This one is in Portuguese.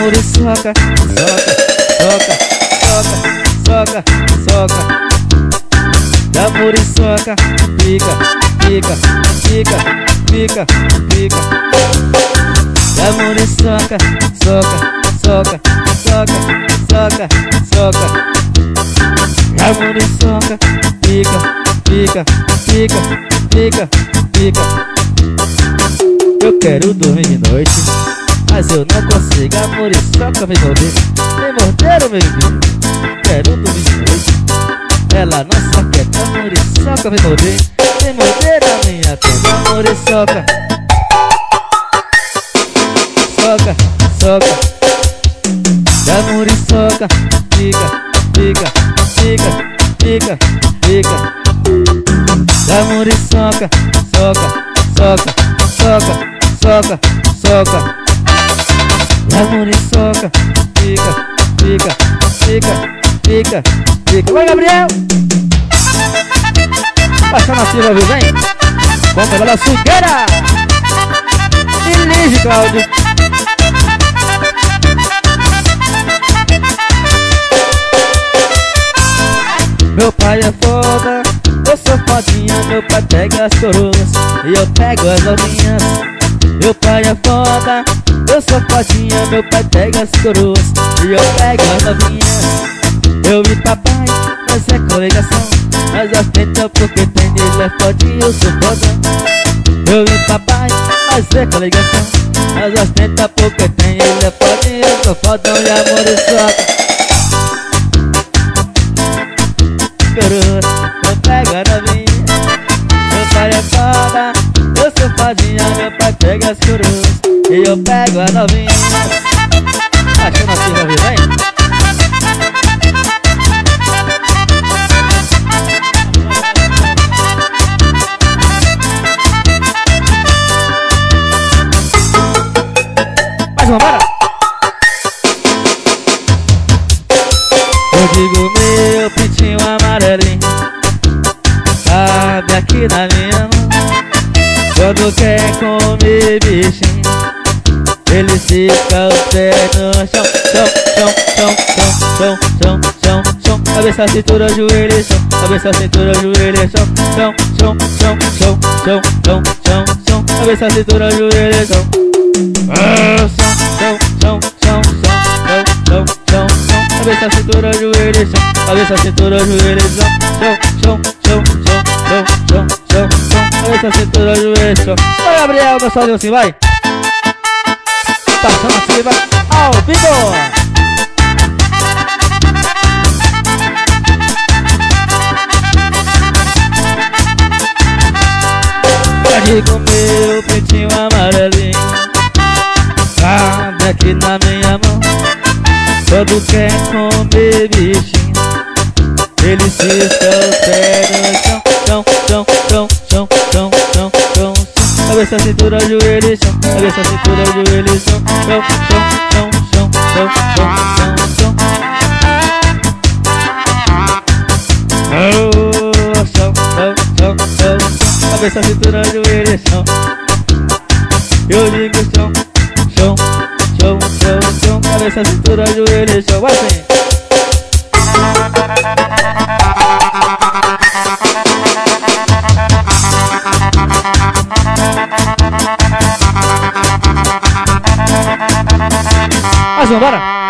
muriçoca, soca, soca, soca, soca. Da muriçoca, pica, pica, pica, pica, pica. Da muriçoca, soca, soca, soca, soca, soca. Da muriçoca, pica, pica, pica, pica, pica. Eu quero dormir de noite, mas eu não consigo. A muriçoca me morder, me morderam, meu filho. Quero dormir de noite, ela não só quer. A muriçoca me morder a minha tenda. A muriçoca, soca, soca. Da muriçoca, pica, pica, pica, pica, pica. Da muriçoca, soca, soca, soca, soca, soca. Da muriçoca, pica, pica, pica, pica, pica. Vai, Gabriel! Passa na fila, viu, vem? Vamos pegar a sujeira! Elige, Cláudio! Meu pai é foda, eu sou fodinha. Meu pai pega as coroas e eu pego as novinhas. Meu pai é foda, eu sou fodinha. Meu pai pega as coroas e eu pego as novinhas. Eu e papai, nós é coligação. Nós ostenta porque tem nele é fodinho, eu sou fodão. Eu e papai, nós é coligação. Nós ostenta porque tem ele é fodinho, eu sou fodão. E a muriçoca, eu pego a novinha. Meu pai é foda, eu sou fodinha. Meu pai pega as coroas e eu pego a novinha. Achando assim, meu filho, vem? Mais uma, bora! Eu digo meu pintinho amarelinho, cabe aqui na minha mão. Quando quer comer bichinho, ele fica o pé no chão. Chão, chão, chão, chão, chão, chão, chão, chão. Cabeça, cintura, joelho, chão. Cabeça, cintura, joelho, chão. Chão, chão, chão, chão, chão, chão, chão, chão. Cabeça, cintura, joelho, chão. Chão, chão, chão, chão, chão, chão, chão, chão. Cabeça, cintura, joelho, chão. Cabeça, cintura, joelho, chão. Chão, chão, chão, chão, chão, chão, chão. Cabeça, cintura, joelho, chão. Vai, Gabriel, meu sozinho assim, vai. Passando assim, vai. Ao vivo. Pode comer o peitinho amarelinho, cabe aqui na minha mão. Quando quer comer bichinho, ele cisca o pé no chão. Chão, chão, chão, chão, chão, chão, chão, chão. Cabeça, cintura, joelho, chão. Cabeça, cintura, joelho, chão. Chão, chão, chão, chão, chão, chão, chão, chão. Chão, chão, chão, chão, chão. Cabeça, cintura, joelho, chão. Eu digo chão, chão, chão, chão, chão. Cabeça, cintura, joelho, chão. Vai sim. Mais uma, bora!